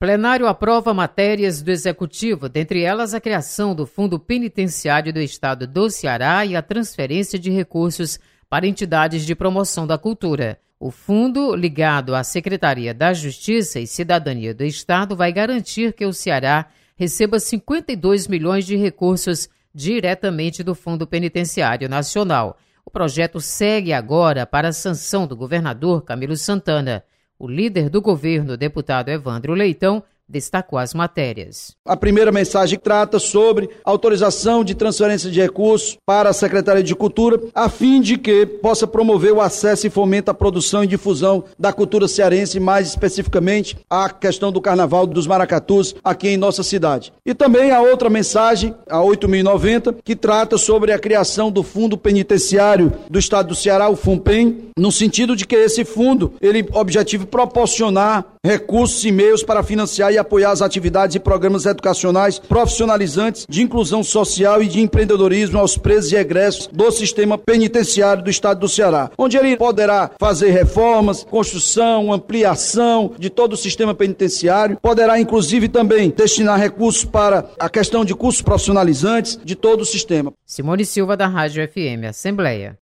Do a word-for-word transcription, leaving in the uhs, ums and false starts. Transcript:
Plenário aprova matérias do Executivo, dentre elas a criação do Fundo Penitenciário do Estado do Ceará e a transferência de recursos para entidades de promoção da cultura. O fundo, ligado à Secretaria da Justiça e Cidadania do Estado, vai garantir que o Ceará receba cinquenta e dois milhões de recursos diretamente do Fundo Penitenciário Nacional. O projeto segue agora para a sanção do governador Camilo Santana. O líder do governo, deputado Evandro Leitão, destacou as matérias. A primeira mensagem trata sobre autorização de transferência de recursos para a Secretaria de Cultura, a fim de que possa promover o acesso e fomento à produção e difusão da cultura cearense, mais especificamente a questão do Carnaval dos Maracatus aqui em nossa cidade. E também a outra mensagem, a oito mil e noventa, que trata sobre a criação do Fundo Penitenciário do Estado do Ceará, o FUNPEN, no sentido de que esse fundo, ele objetiva proporcionar recursos e meios para financiar e apoiar as atividades e programas educacionais profissionalizantes de inclusão social e de empreendedorismo aos presos e egressos do sistema penitenciário do Estado do Ceará, onde ele poderá fazer reformas, construção, ampliação de todo o sistema penitenciário, poderá inclusive também destinar recursos para a questão de cursos profissionalizantes de todo o sistema. Simone Silva, da Rádio F M Assembleia.